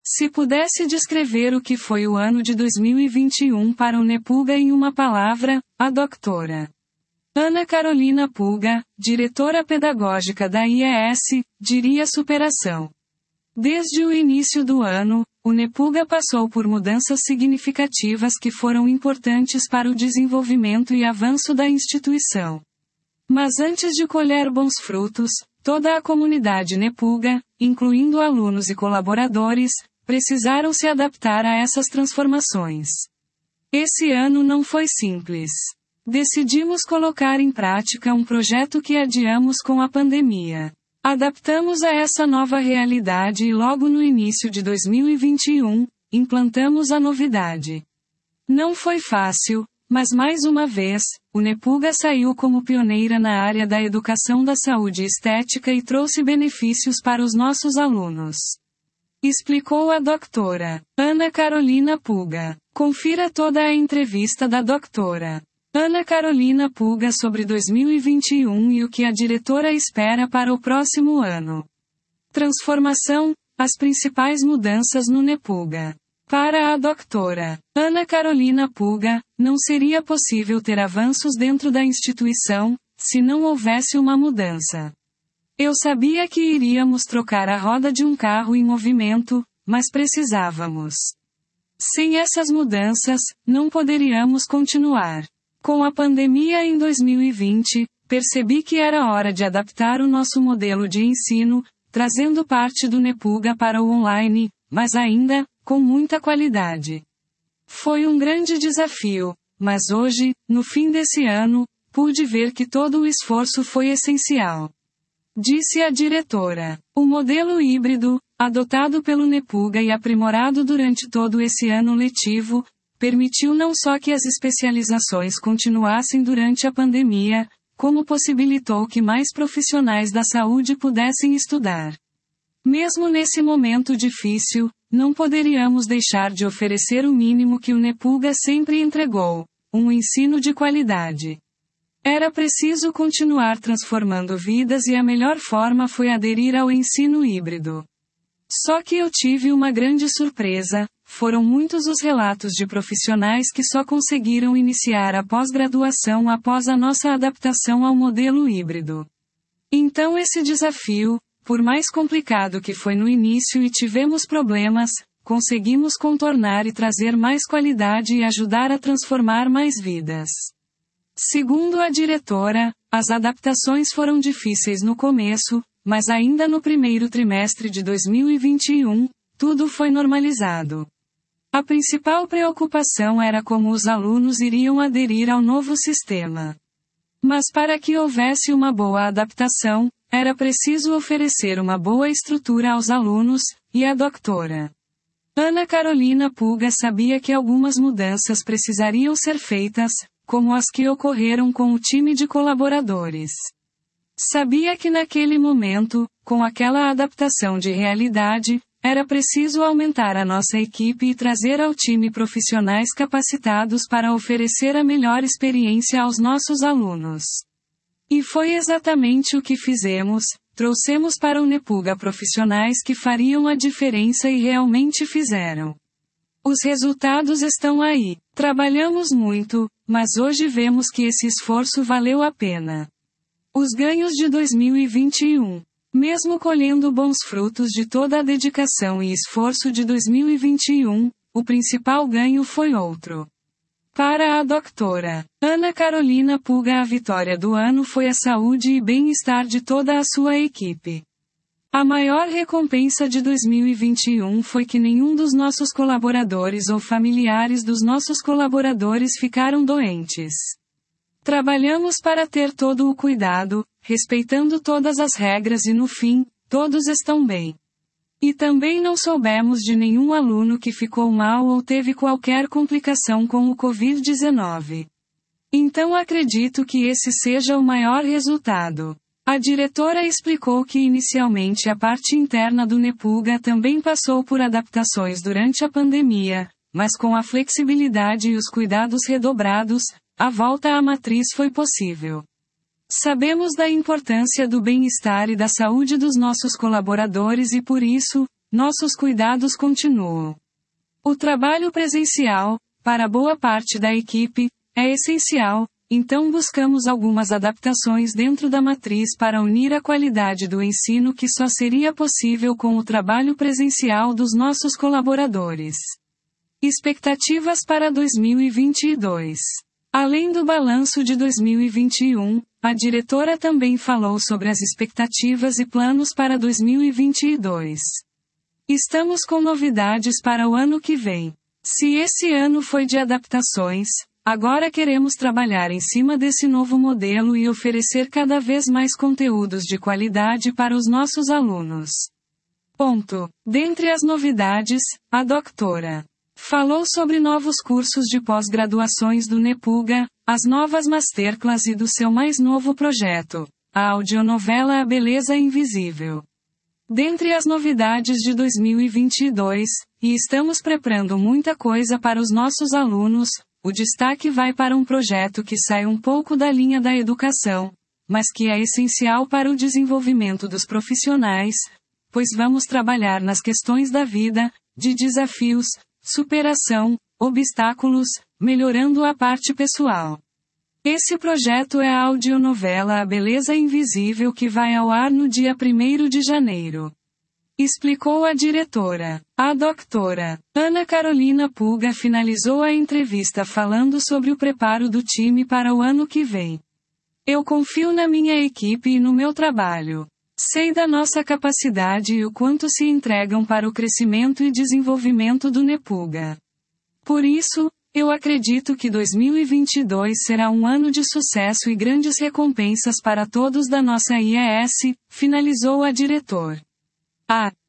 Se pudesse descrever o que foi o ano de 2021 para o Nepulga em uma palavra, a doutora Ana Carolina Pulga, diretora pedagógica da IES, diria superação. Desde o início do ano, o Nepulga passou por mudanças significativas que foram importantes para o desenvolvimento e avanço da instituição. Mas antes de colher bons frutos, toda a comunidade Nepulga, incluindo alunos e colaboradores, precisaram se adaptar a essas transformações. Esse ano não foi simples. Decidimos colocar em prática um projeto que adiamos com a pandemia. Adaptamos a essa nova realidade e logo no início de 2021, implantamos a novidade. Não foi fácil, mas mais uma vez, o Nepulga saiu como pioneira na área da educação da saúde estética e trouxe benefícios para os nossos alunos. Explicou a doutora Ana Carolina Pulga. Confira toda a entrevista da doutora Ana Carolina Pulga sobre 2021 e o que a diretora espera para o próximo ano. Transformação, as principais mudanças no Nepulga. Para a doutora Ana Carolina Pulga, não seria possível ter avanços dentro da instituição, se não houvesse uma mudança. Eu sabia que iríamos trocar a roda de um carro em movimento, mas precisávamos. Sem essas mudanças, não poderíamos continuar. Com a pandemia em 2020, percebi que era hora de adaptar o nosso modelo de ensino, trazendo parte do Nepulga para o online, mas ainda, com muita qualidade. Foi um grande desafio, mas hoje, no fim desse ano, pude ver que todo o esforço foi essencial. Disse a diretora. O modelo híbrido, adotado pelo Nepulga e aprimorado durante todo esse ano letivo, permitiu não só que as especializações continuassem durante a pandemia, como possibilitou que mais profissionais da saúde pudessem estudar. Mesmo nesse momento difícil, não poderíamos deixar de oferecer o mínimo que o Nepulga sempre entregou: um ensino de qualidade. Era preciso continuar transformando vidas e a melhor forma foi aderir ao ensino híbrido. Só que eu tive uma grande surpresa: foram muitos os relatos de profissionais que só conseguiram iniciar a pós-graduação após a nossa adaptação ao modelo híbrido. Então esse desafio, por mais complicado que foi no início e tivemos problemas, conseguimos contornar e trazer mais qualidade e ajudar a transformar mais vidas. Segundo a diretora, as adaptações foram difíceis no começo, mas ainda no primeiro trimestre de 2021, tudo foi normalizado. A principal preocupação era como os alunos iriam aderir ao novo sistema. Mas para que houvesse uma boa adaptação, era preciso oferecer uma boa estrutura aos alunos, e a doutora Ana Carolina Pulga sabia que algumas mudanças precisariam ser feitas, como as que ocorreram com o time de colaboradores. Sabia que naquele momento, com aquela adaptação de realidade, era preciso aumentar a nossa equipe e trazer ao time profissionais capacitados para oferecer a melhor experiência aos nossos alunos. E foi exatamente o que fizemos: trouxemos para o Nepulga profissionais que fariam a diferença e realmente fizeram. Os resultados estão aí. Trabalhamos muito, mas hoje vemos que esse esforço valeu a pena. Os ganhos de 2021. Mesmo colhendo bons frutos de toda a dedicação e esforço de 2021, o principal ganho foi outro. Para a doutora Ana Carolina Pulga, a vitória do ano foi a saúde e bem-estar de toda a sua equipe. A maior recompensa de 2021 foi que nenhum dos nossos colaboradores ou familiares dos nossos colaboradores ficaram doentes. Trabalhamos para ter todo o cuidado, respeitando todas as regras e no fim, todos estão bem. E também não soubemos de nenhum aluno que ficou mal ou teve qualquer complicação com o Covid-19. Então acredito que esse seja o maior resultado. A diretora explicou que inicialmente a parte interna do Nepulga também passou por adaptações durante a pandemia, mas com a flexibilidade e os cuidados redobrados, a volta à matriz foi possível. Sabemos da importância do bem-estar e da saúde dos nossos colaboradores e por isso, nossos cuidados continuam. O trabalho presencial, para boa parte da equipe, é essencial, então buscamos algumas adaptações dentro da matriz para unir a qualidade do ensino que só seria possível com o trabalho presencial dos nossos colaboradores. Expectativas para 2022. Além do balanço de 2021, a diretora também falou sobre as expectativas e planos para 2022. Estamos com novidades para o ano que vem. Se esse ano foi de adaptações, agora queremos trabalhar em cima desse novo modelo e oferecer cada vez mais conteúdos de qualidade para os nossos alunos. Dentre as novidades, a doutora falou sobre novos cursos de pós-graduações do NEPUGA, as novas masterclass e do seu mais novo projeto, a audionovela A Beleza Invisível. Dentre as novidades de 2022, e estamos preparando muita coisa para os nossos alunos, o destaque vai para um projeto que sai um pouco da linha da educação, mas que é essencial para o desenvolvimento dos profissionais, pois vamos trabalhar nas questões da vida, de desafios, superação, obstáculos, melhorando a parte pessoal. Esse projeto é a audionovela A Beleza Invisível que vai ao ar no dia 1º de janeiro. Explicou a diretora. A doutora Ana Carolina Puga finalizou a entrevista falando sobre o preparo do time para o ano que vem. Eu confio na minha equipe e no meu trabalho. Sei da nossa capacidade e o quanto se entregam para o crescimento e desenvolvimento do NEPUGA. Por isso, eu acredito que 2022 será um ano de sucesso e grandes recompensas para todos da nossa IES, finalizou a diretora. A